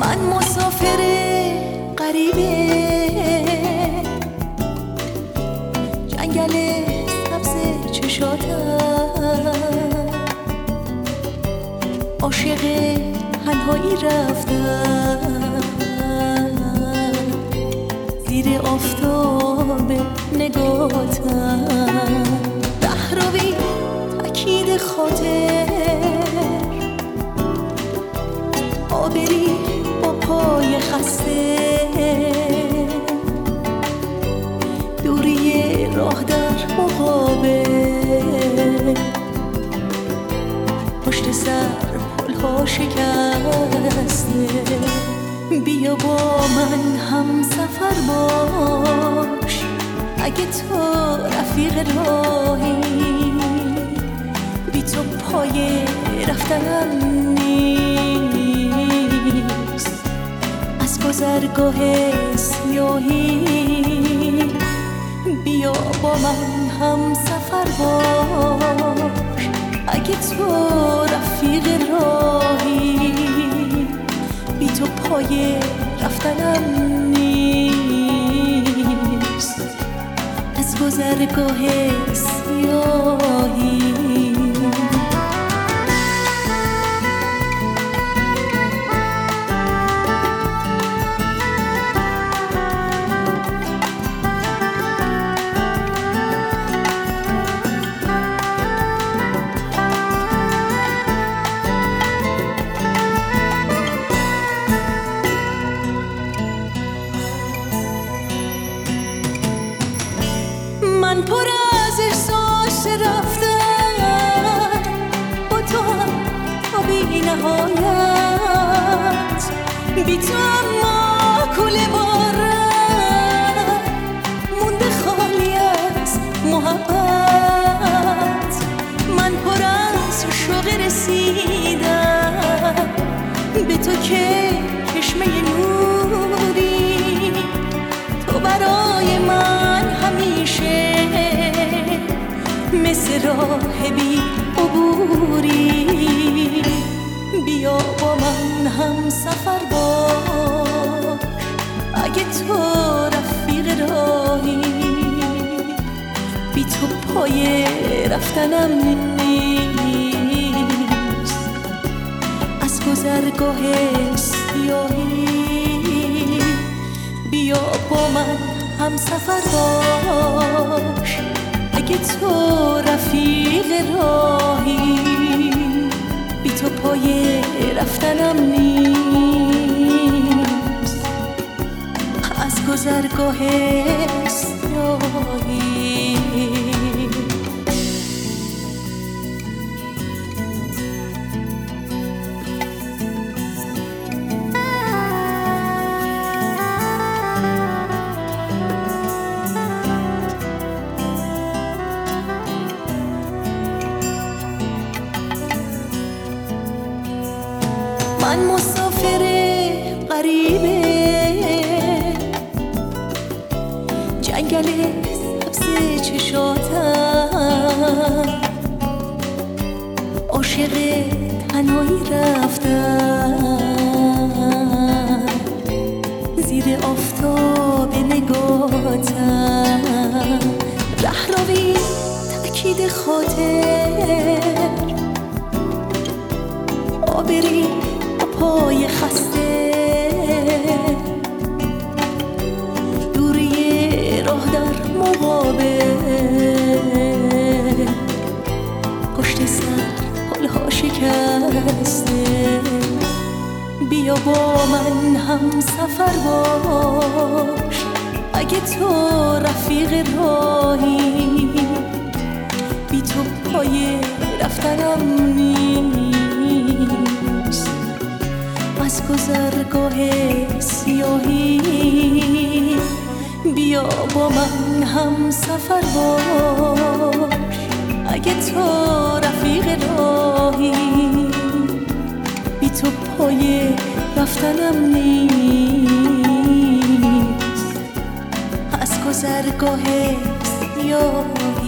من مسافر غریبه، جنگل سبز چشاتم، عاشق تنهایی رفتم، زیر آفتاب نگاتم، رهروی تأکید خاطر، آبری با پای خسته، دوری راه در مقابل، پشت سر پل‌ها شکسته، بیا با من هم سفر باش، اگه تو رفیق راهی، بی تو پای رفتنم نیست، از گذرگاه سیاهی بیا با من هم سفر باش، اگه تو رفیق راهی، بی تو پای رفتنم نیست، از گذرگاه سیاهی. من پر از احساس رفتن با تو هم تا بی نهایت، بی تو اما کوله بارم مونده خالی از محبت، من پر از شوق رسیدن به تو که چشمه نوری، تو برای من همیشه مثل راه بی عبوری، بیا با من هم سفر باش، اگه تو رفیق راهی، بی تو پای رفتنم نیست، از گذرگاه سیاهی بیا با من هم سفر باش، اگه تو رفیق راهی، بی تو پای رفتنم نیست، از گذرگاه سیاهی. من مسافر غریبه، جنگل سبز چشاتم، عاشق تنهایی رفتم، زیر آفتاب نگاتم، رهروی تأکید خاطر، آبری پای خسته، دوری راه در مقابل، پشت سر پل‌ها شکسته، بیا با من هم سفر باش، اگه تو رفیق راهی، بی تو پای رفتنم نیست، از گذرگاه سیاهی بیا با من هم سفر باش، اگه تو رفیق راهی، بی تو پای رفتنم نیست، از گذرگاه سیاهی.